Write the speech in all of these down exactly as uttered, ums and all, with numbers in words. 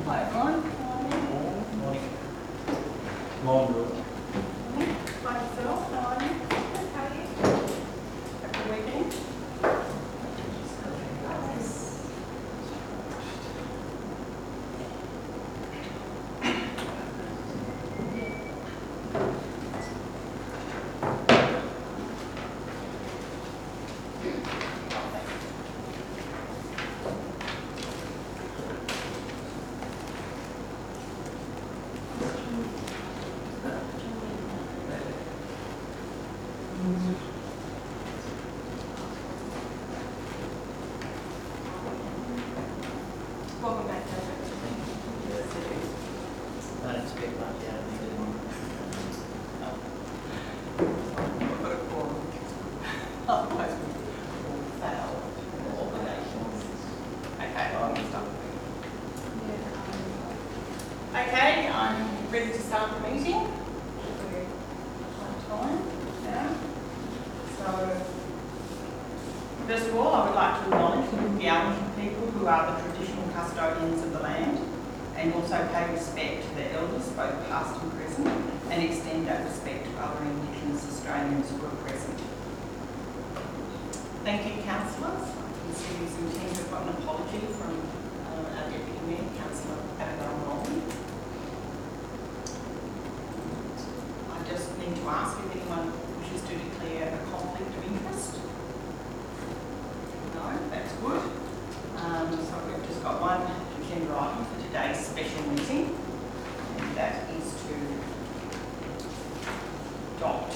Hi everyone. Morning. Morning. Morning, Bill. Morning. Hi yourself. How are you? Good. How are you? Happy weekend. Welcome back, David. I don't expect much out of me, did We've got a quorum. Otherwise we will fail our obligations. Okay, I'm going to start. Okay, I'm ready to start the meeting. We're on time now. So, first of all, I would like to acknowledge the Aboriginal people who are the traditional custodians of the land, and also pay respect to their elders, both past and present, and extend that respect to other Indigenous Australians who are present. Thank you, councillors. I can see you some teams have got an apology from uh, our Deputy Mayor, Councillor Abigail Rowley. I just need to ask if anyone wishes to declare a conflict of interest. No, that's good. Um, so we've just got one agenda item for today's special meeting, and that is to adopt.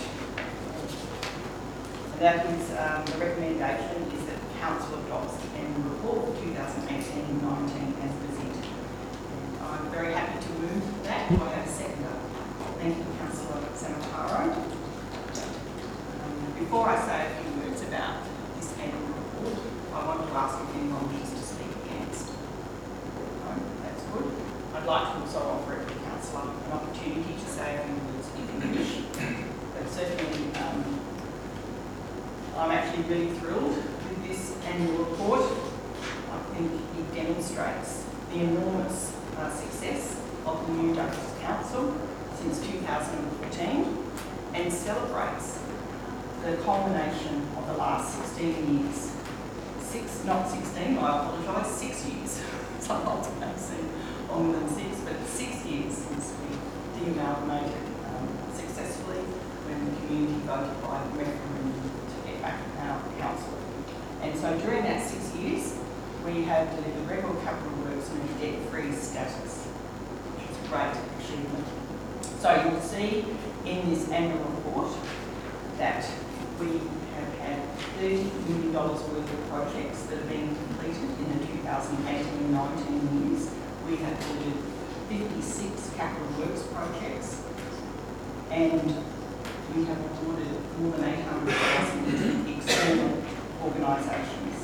And that is, um, the recommendation is that the council adopts the annual report for two thousand eighteen nineteen as presented. And I'm very happy to move that. I have a seconder. Thank you, Councillor Samotaro. Um, before I say a few words about this annual report, I want to ask if anyone wishes to speak against. No, that's good. I'd like to also offer every councillor an opportunity to say a few words if you wish. But certainly, um, I'm actually really thrilled with this annual report. I think it demonstrates the enormous uh, success of the new Douglas Council since two thousand fourteen and celebrates the culmination of the last sixteen years. Six, not sixteen, I apologise, six years. Sometimes it may seem longer than six, but six years since we de-amalgamated um, successfully when the community voted by referendum to get back our council. And so during that six years, we have delivered record capital works and a debt-free status, which is a great achievement. So you'll see in this annual report that we have had thirty million dollars worth of projects that have been completed in the two thousand eighteen nineteen years. We have delivered fifty-six capital works projects, and we have awarded more than eight hundred thousand external organisations.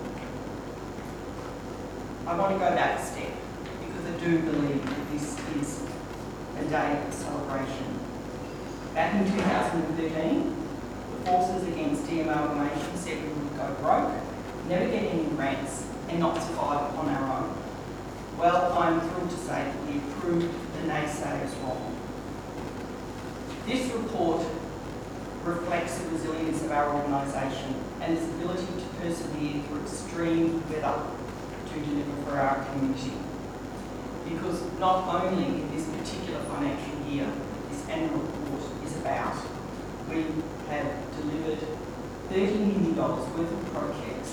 I want to go back a step because I do believe that this is a day of celebration. Back in two thousand thirteen, the forces against de-amalgamation said we would go broke, never get any grants, and not survive on our own. Well, I'm thrilled to say that we proved the naysayers wrong. This report reflects the resilience of our organisation and its ability to persevere through extreme weather to deliver for our community. Because not only in this particular financial year this annual report is about, we have delivered thirty million dollars worth of projects,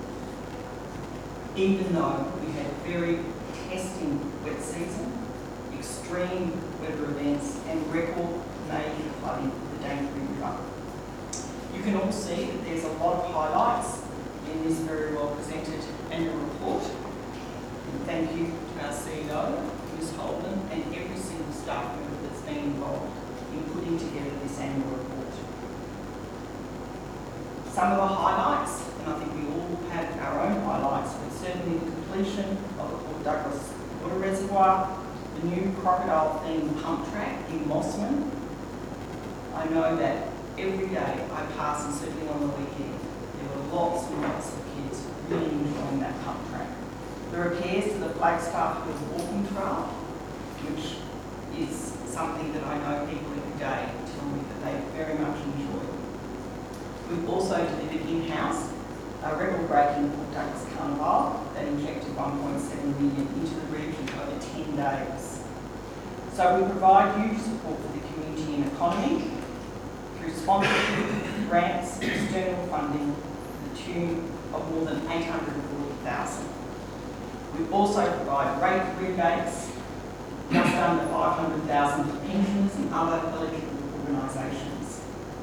even though we had very testing wet season, extreme weather events, and record major flooding of the Daintree River. You can all see that there's a lot of highlights in this very well presented annual report. And thank you to our C E O, Miz Holden, and every single staff member that's been involved in putting together this annual report. Some of the highlights, and I think we all have our own highlights, but certainly the completion of the Port Douglas Water Reservoir, the new crocodile-themed pump track in Mossman. I know that every day I pass, and certainly on the weekend, there were lots and lots of kids really enjoying that pump track. The repairs to the Flagstaff Hills walking trail is something that I know people every day tell me that they very much enjoy. We've also delivered in-house a record-breaking Port Douglas Carnival that injected one point seven million into the region over ten days. So we provide huge support for the community and economy through sponsorship, grants, external funding to the tune of more than eight hundred forty thousand. We also provide rate rebates, just under five hundred thousand for pensioners and other eligible organisations.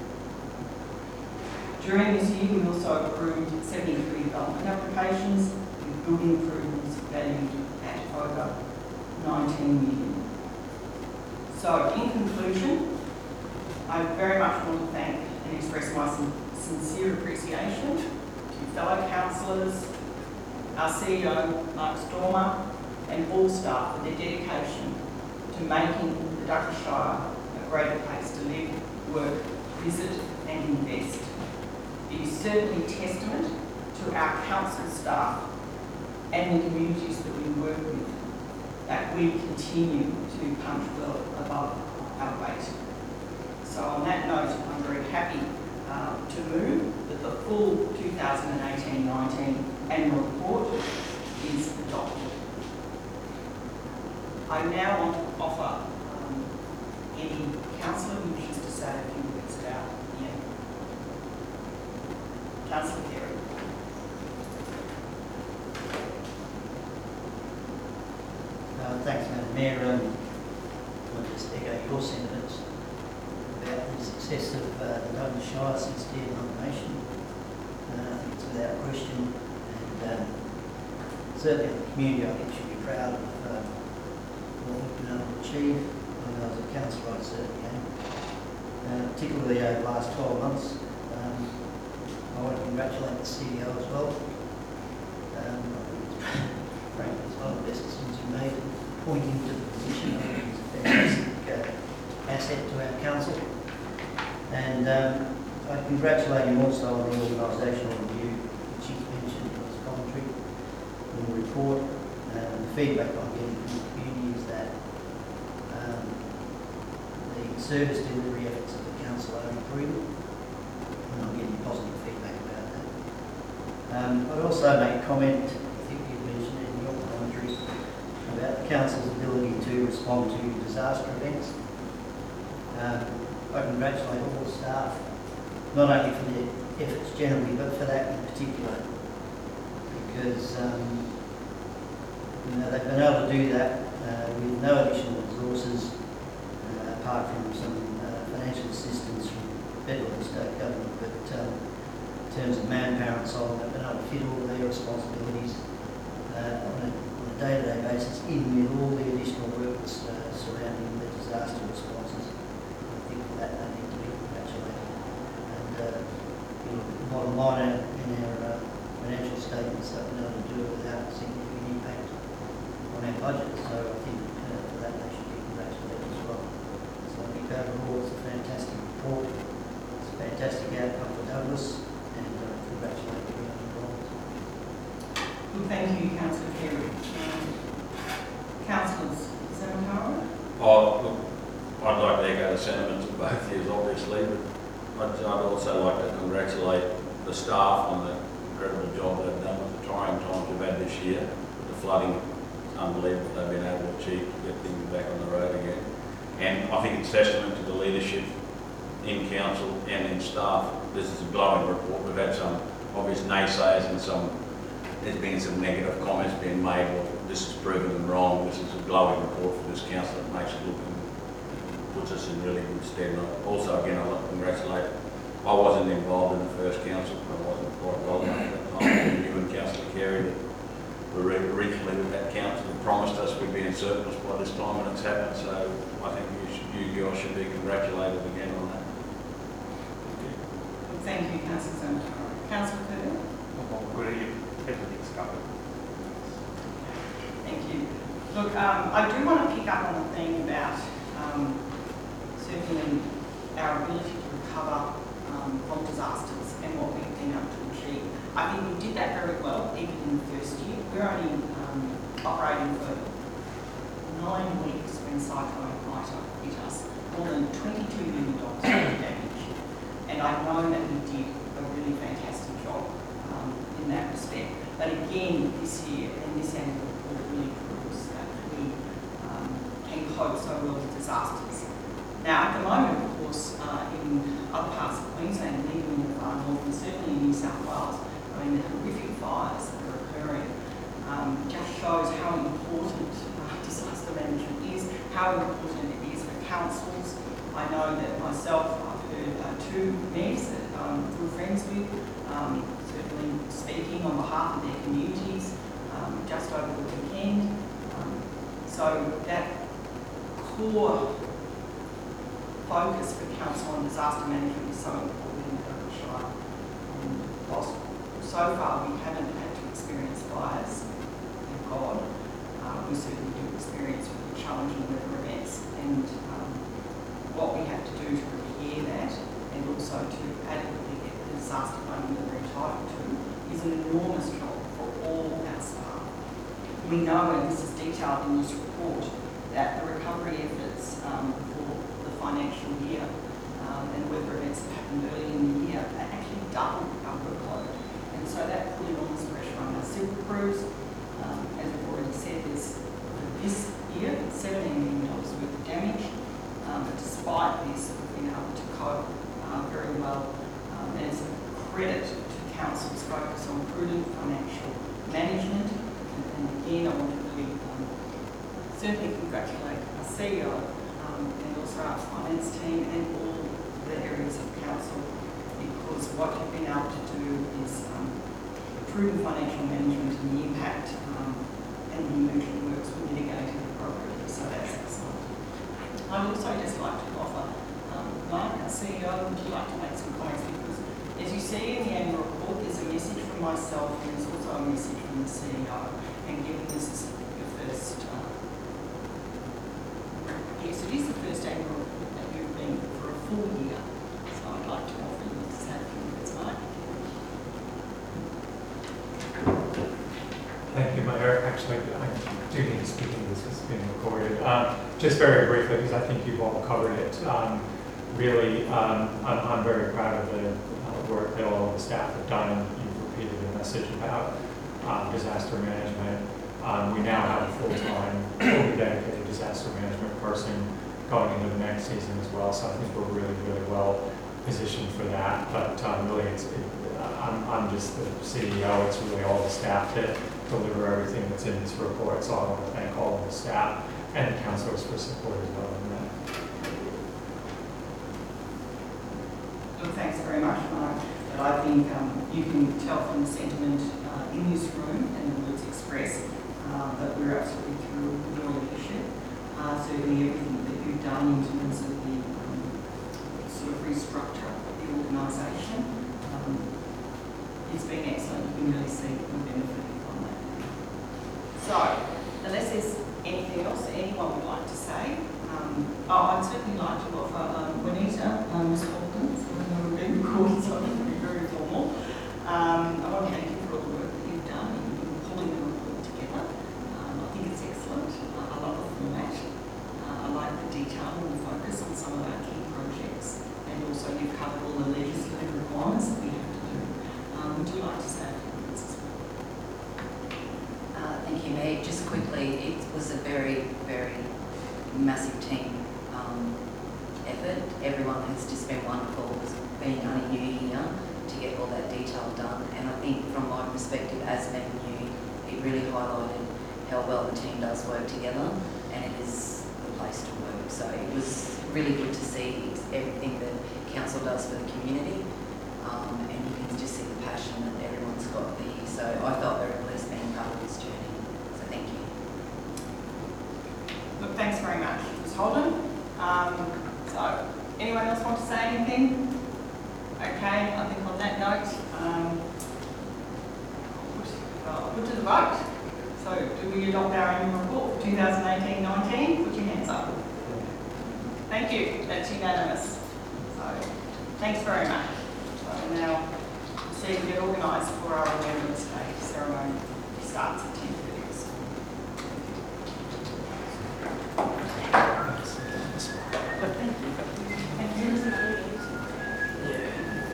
During this year, we also approved seventy-three development applications with building improvements valued at over nineteen million. So, in conclusion, I very much want to thank and express my sin- sincere appreciation to fellow councillors, our C E O, Mark Stormer, and all staff for their dedication to making the Douglas Shire a greater place to live, work, visit and invest. It is certainly testament to our council staff and the communities that we work with that we continue to punch well above our weight. So on that note, I'm very happy uh, to move that the full two thousand eighteen nineteen annual report is adopted. I now want to offer um, any councillor who wishes to say a few words about the annual. Councillor Carey. Uh, thanks, Madam Mayor. Um, I'll just echo your sentiments about the success of uh, the Douglas Shire since the nomination. Uh, I think it's without question, and um, certainly the community, I think, should be proud of uh, what we've been able to achieve. When I was a councillor, I certainly am. Uh, particularly over the last twelve months. Um, I want to congratulate the C E O as well. Um, I think it's, frankly, it's one of the best decisions we made, appointing to the position. I think it's a fantastic uh, asset to our council. And um, I congratulate him also on the organisational review, which he's mentioned in his commentary, in the report. Um, the feedback I'm getting from the community is that um, the service delivery efforts of the council are improving, and I'm getting positive feedback about that. Um, I'd also make a comment, I think you mentioned it in your commentary, about the council's ability to respond to disaster events. Um, I congratulate all the staff, not only for their efforts generally, but for that in particular, because um, you know, they've been able to do that uh, with no additional resources, uh, apart from some uh, financial assistance from federal and state government. But um, in terms of manpower and so on, they've been able to fit all their responsibilities uh, on, a, on a day-to-day basis, in with all the additional work that's uh, surrounding the disaster responses. I think for that they need to be congratulated. And uh, you know, the bottom line in our uh, financial statements, they've been able to do it without significant impact on our budget. So I think uh, for that they should be congratulated as well. So I think overall it's a fantastic report. It's a fantastic outcome for Douglas, and uh, congratulate everyone involved. Well, thank you, Councillor Carey. Um, Councillors Zamatara? Oh, look, I'd like to echo the sentiments of both of you, obviously, but I'd, I'd also like to congratulate the staff on the incredible job they've done with the trying times we've had this year. The flooding, it's unbelievable they've been able to achieve to get things back on the road again. And I think it's testament to the leadership in council and in staff. This is a glowing report. We've had some obvious naysayers and some, there's been some negative comments being made. Well, this has proven them wrong. This is a glowing report for this council that makes it look and puts us in really good stead. And also, again, I'd like to congratulate, I wasn't involved in the first council. I wasn't quite well enough at that time. You and Councillor Carey that were originally with that council and promised us we'd be in surplus by this time, and it's happened. So I think you, should, you guys should be congratulated again on that. Thank you, Councillor Zamatara. Councillor Kerr? Well, good evening. Everything's covered. Thank you. Look, um, I do want to pick up on the theme about um, certainly our ability to recover um, from disasters and what we've been able to achieve. I think we did that very well, even in the first year. We're only um, operating for nine weeks when Cyclone Ita hit us, more than twenty-two million dollars worth of damage. And I know that we did a really fantastic job um, in that respect. But again, this year, and this annual report really proves that we um, can cope so well with disasters. Now, at the moment, of course, uh, in other parts of Queensland, and even in the far north, and certainly in New South Wales, I mean, the horrific fires that are occurring um, just shows how important uh, disaster management is, how important it is for councils. I know that myself, I've heard uh, two mayors that um, we're friends with, um, certainly speaking on behalf of their communities um, just over the weekend. Um, so that core focus for council on disaster management is so important in the Shire. And whilst so far we haven't had to experience fires, thank God, uh, we certainly do experience really challenging weather events, and um, what we have to do to repair that and also to adequately get the disaster funding that we're entitled to is an enormous job for all our staff. We know, and this is detailed in this report, that the recovery efforts um, for the financial year um, and weather events that happened early in the year are actually doubled our workload. And so that put enormous pressure on our civil crews. Um, as I've already said, there's for this year seventeen million dollars worth of damage. Um, but despite this, we've been able to cope uh, very well. Um, and it's a credit to Council's focus on prudent financial management. And, and again, I want to really um, certainly congratulate our C E O um, and also our finance team and all the areas of council, because what you've been able to do is um, prudent financial management and the impact um, and the emergent works were mitigated appropriately, so that's excellent. I'd also just like to offer, um, Mike, our C E O, would you like to make some comments, because as you see in the annual report, there's a message from myself and there's also a message from the C E O, and given this is your first uh, yes, it is the first annual report that you've been for a full year, so I'd like to offer you to say a few words, Mike. Thank you, Mayor. Actually, I do need to speak into this, it's being recorded. Um, just very briefly, because I think you've all covered it. Um, really, um, I'm, I'm very proud of the uh, work that all of the staff have done, and you've repeated the message about um, disaster management. Um, we now have a full-time, fully dedicated disaster management person going into the next season as well, so I think we're really, really well positioned for that. But um, really, it's, it, I'm, I'm just the C E O, it's really all the staff that deliver everything that's in this report, so I want to thank all of the staff and the councillors for support as well in that. Look, thanks very much, Mark. But I think um, you can tell from the sentiment uh, in this room and the words expressed uh, that we're absolutely thrilled with your leadership. Uh, certainly everything that you've done in terms of the um, sort of restructure of the organisation. Um, it's been excellent. You can really see the benefit from that. So, unless there's anything else that anyone would like to say, um, oh, I'd certainly like to offer um, Juanita, um, Miz Hawkins, even though we're being recorded, so I'm going to be very formal. Um, I want to thank you for all the work that you've done in, in pulling the report together. Um, I think it's excellent. Uh, I love the format. Uh, I like the detail and the focus on some of our key projects, and also you've covered all the legislative requirements that we have to do. Um, would you like to say a few words as well? Uh, thank you, Mayor. Just quickly, it was a very, very massive team um, effort. Everyone has just been wonderful. It's been only new here to get all that detail done, and I think from my perspective as being new, it really highlighted how well the team does work together, and it is the place to work. So it was really good to see everything that council does for the community, um, and you can just see the passion that everyone's got there. So I felt very blessed being part of this journey. So thank you. Look, thanks very much, Miz Holden. Um, so, anyone else want to say anything? Okay, I think on that note, um, I'll put, I'll put to the vote. So, do we adopt our annual report for two thousand eighteen nineteen? Put your hands up. Thank you, that's unanimous. So, thanks very much. So now, proceed to get organised for our Remembrance Day ceremony. Starts at ten thirty. Thank you.